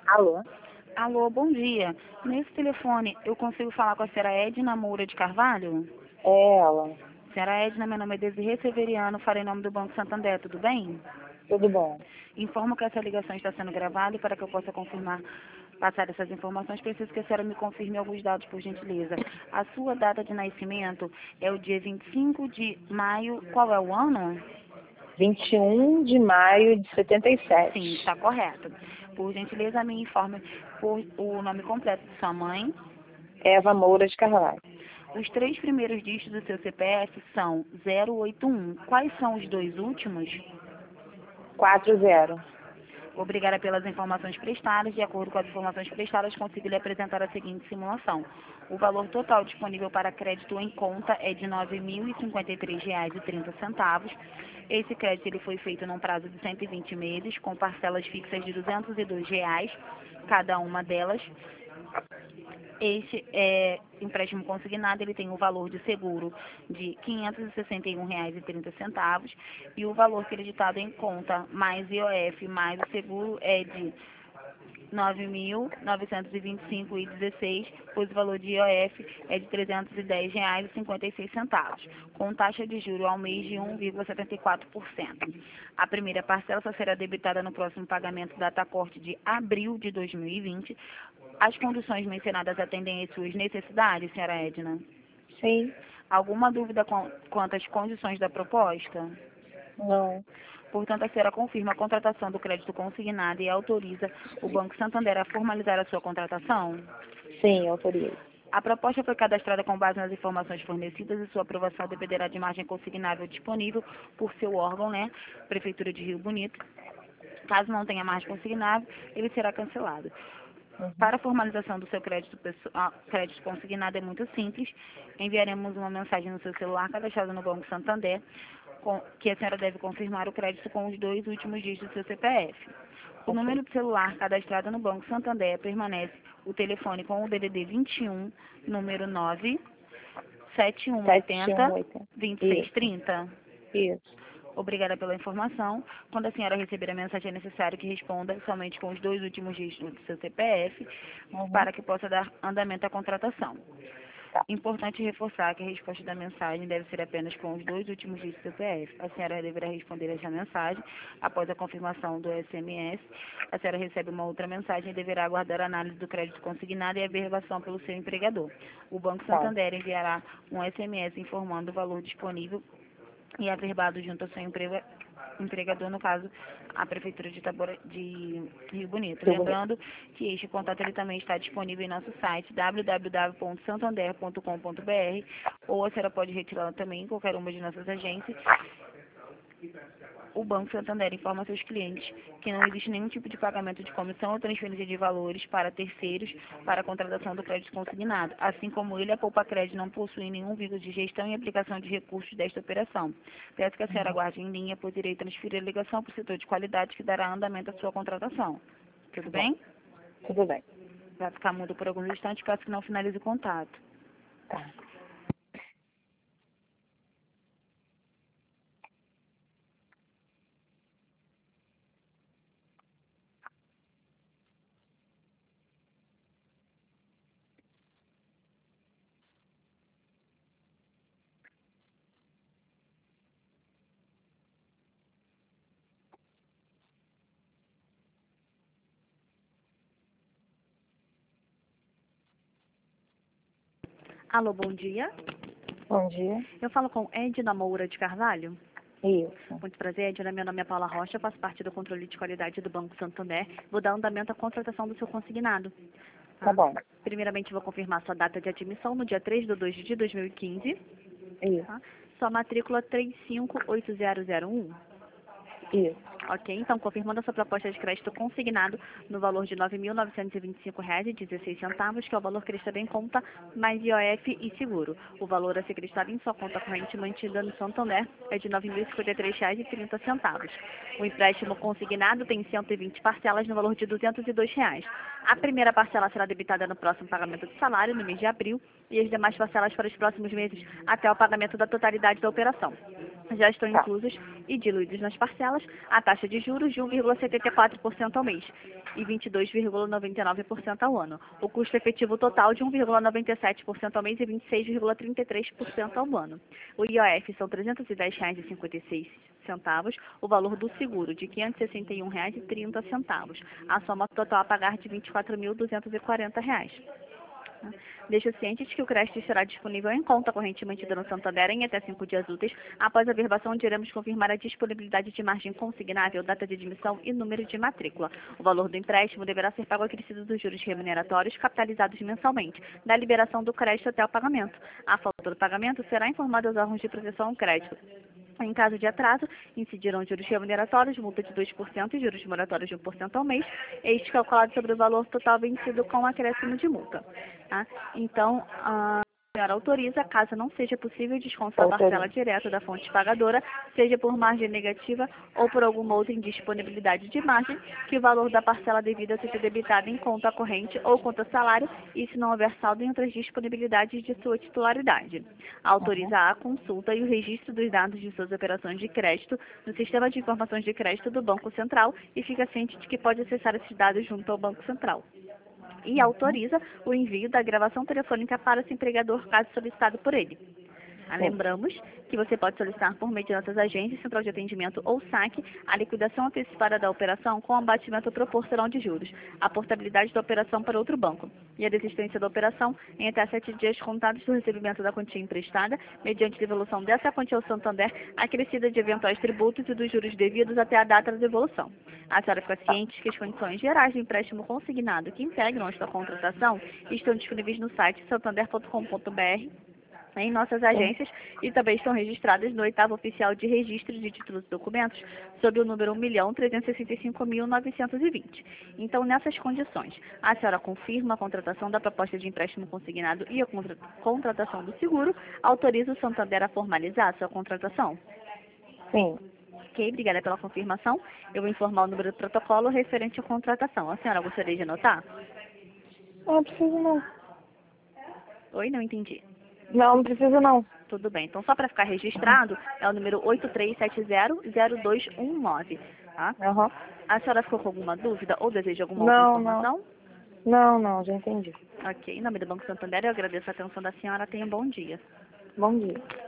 Alô? Alô, bom dia. Nesse telefone, eu consigo falar com a senhora Edna Moura de Carvalho? É ela. Senhora Edna, meu nome é Desirê Severiano, farei em nome do Banco Santander, tudo bem? Tudo bom? Informo que essa ligação está sendo gravada e para que eu possa passar essas informações, preciso que a senhora me confirme alguns dados, por gentileza. A sua data de nascimento é o dia 25 de maio, qual é o ano? 21 de maio de 77. Sim, está correto. Por gentileza, me informe por o nome completo de sua mãe. Eva Moura de Carvalho. Os três primeiros dígitos do seu CPF são 081. Quais são os dois últimos? 40. Obrigada pelas informações prestadas. De acordo com as informações prestadas, consigo lhe apresentar a seguinte simulação. O valor total disponível para crédito em conta é de R$ 9.053,30. Esse crédito ele foi feito num prazo de 120 meses, com parcelas fixas de R$ 202, cada uma delas. Este empréstimo consignado, ele tem o valor de seguro de R$ 561,30 e o valor creditado em conta mais IOF mais o seguro é de R$ 9.925,16, pois o valor de IOF é de R$ 310,56, com taxa de juros ao mês de 1,74%. A primeira parcela só será debitada no próximo pagamento data corte de abril de 2020. As condições mencionadas atendem às suas necessidades, senhora Edna? Sim. Alguma dúvida quanto às condições da proposta? Não. Portanto, a senhora confirma a contratação do crédito consignado e autoriza o Banco Santander a formalizar a sua contratação? Sim, autorizo. A proposta foi cadastrada com base nas informações fornecidas e sua aprovação dependerá de margem consignável disponível por seu órgão, Prefeitura de Rio Bonito. Caso não tenha margem consignável, ele será cancelado. Para a formalização do seu crédito consignado é muito simples. Enviaremos uma mensagem no seu celular cadastrado no Banco Santander, que a senhora deve confirmar o crédito com os dois últimos dígitos do seu CPF. O número de celular cadastrado no Banco Santander permanece o telefone com o DDD 21, número 97180-2630. Isso. Obrigada pela informação. Quando a senhora receber a mensagem, é necessário que responda somente com os dois últimos dígitos do seu CPF, para que possa dar andamento à contratação. Tá. Importante reforçar que a resposta da mensagem deve ser apenas com os dois últimos dígitos do CPF. A senhora deverá responder essa mensagem após a confirmação do SMS. A senhora recebe uma outra mensagem e deverá aguardar a análise do crédito consignado e a averbação pelo seu empregador. O Banco Santander enviará um SMS informando o valor disponível e averbado junto ao seu empregador, no caso, a Prefeitura de Rio Bonito. Lembrando que este contato ele também está disponível em nosso site www.santander.com.br, ou a senhora pode retirá-lo também em qualquer uma de nossas agências. O Banco Santander informa seus clientes que não existe nenhum tipo de pagamento de comissão ou transferência de valores para terceiros para a contratação do crédito consignado, assim como ele, a Poupa Crédito não possui nenhum vínculo de gestão e aplicação de recursos desta operação. Peço que a senhora aguarde em linha, pois irei transferir a ligação para o setor de qualidade que dará andamento à sua contratação. Tudo bem? Tudo bem. Vai ficar mudo por alguns instantes, caso que não finalize o contato. Tá. Alô, bom dia. Bom dia. Eu falo com Edna Moura de Carvalho. Isso. Muito prazer, Edna. Meu nome é Paula Rocha, faço parte do controle de qualidade do Banco Santander. Vou dar andamento à contratação do seu consignado. Tá bom. Primeiramente, vou confirmar sua data de admissão no dia 3/2 de 2015. Isso. Tá? Sua matrícula 358001. Isso. Ok, então, confirmando a sua proposta de crédito consignado no valor de R$ 9.925,16, que é o valor creditado em conta, mais IOF e seguro. O valor a ser creditado em sua conta corrente mantida no Santander é de R$ 9.053,30. O empréstimo consignado tem 120 parcelas no valor de R$ 202. A primeira parcela será debitada no próximo pagamento de salário, no mês de abril, e as demais parcelas para os próximos meses até o pagamento da totalidade da operação. Já estão Tá. inclusos e diluídos nas parcelas a taxa de juros de 1,74% ao mês e 22,99% ao ano. O custo efetivo total de 1,97% ao mês e 26,33% ao ano. O IOF são R$ 310,56. O valor do seguro de R$ 561,30. A soma total a pagar de R$ 24.240. Deixa ciente de que o crédito estará disponível em conta corrente mantida no Santander em até 5 dias úteis. Após a verbação, iremos confirmar a disponibilidade de margem consignável, data de admissão e número de matrícula. O valor do empréstimo deverá ser pago acrescido dos juros remuneratórios capitalizados mensalmente, da liberação do crédito até o pagamento. A falta do pagamento será informada aos órgãos de proteção ao crédito. Em caso de atraso, incidirão juros remuneratórios, multa de 2% e juros moratórios de 1% ao mês, este calculado sobre o valor total vencido com acréscimo de multa. Tá? Então, a senhora autoriza, caso não seja possível desconto da parcela direta da fonte pagadora, seja por margem negativa ou por alguma outra indisponibilidade de margem, que o valor da parcela devida seja debitado em conta corrente ou conta salário, e se não houver saldo em outras disponibilidades de sua titularidade. Autoriza a consulta e o registro dos dados de suas operações de crédito no Sistema de Informações de Crédito do Banco Central e fica ciente de que pode acessar esses dados junto ao Banco Central. E autoriza o envio da gravação telefônica para o empregador, caso solicitado por ele. Lembramos que você pode solicitar por meio de nossas agências, central de atendimento ou saque, a liquidação antecipada da operação com abatimento proporcional de juros, a portabilidade da operação para outro banco e a desistência da operação em até 7 dias contados do recebimento da quantia emprestada, mediante devolução dessa quantia ao Santander, acrescida de eventuais tributos e dos juros devidos até a data da devolução. A senhora fica ciente que as condições gerais de empréstimo consignado que integram esta contratação estão disponíveis no site santander.com.br, em nossas agências, e também estão registradas no 8º Oficial de Registro de Títulos e Documentos, sob o número 1.365.920. Então, nessas condições, a senhora confirma a contratação da proposta de empréstimo consignado e a contratação do seguro, autoriza o Santander a formalizar a sua contratação? Sim. Ok, obrigada pela confirmação. Eu vou informar o número do protocolo referente à contratação. A senhora gostaria de anotar? Não preciso não. Oi, não entendi. Não preciso não. Tudo bem. Então, só para ficar registrado, é o número 83700219, tá? Uhum. A senhora ficou com alguma dúvida ou deseja alguma outra informação? Não, já entendi. Ok. Em nome do Banco Santander, eu agradeço a atenção da senhora. Tenha um bom dia. Bom dia.